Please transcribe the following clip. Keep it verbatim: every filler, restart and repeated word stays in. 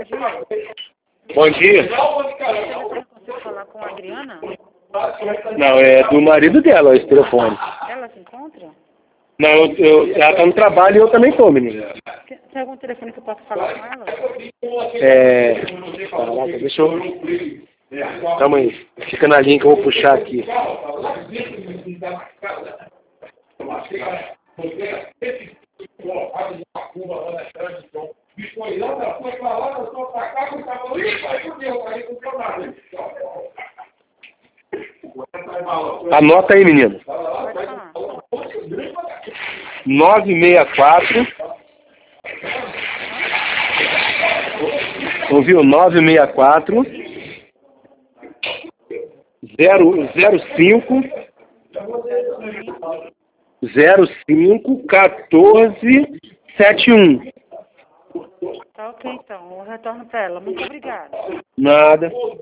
dia. Bom dia. Eu consigo falar com a Adriana? Não, é do marido dela esse telefone. Ela se encontra? Não, eu, eu, ela tá no trabalho e eu também tô, menina. Tem algum telefone que eu possa falar com ela? É... Caraca, deixa eu... Calma aí. Fica na linha que eu vou puxar aqui. Anota aí, menino. Pode falar. nove seis quatro. Ouviu? nove seis quatro. zero zero cinco. zero cinco quatorze setenta e um. Tá ok, então. Eu retorno para ela. Muito obrigada. Nada.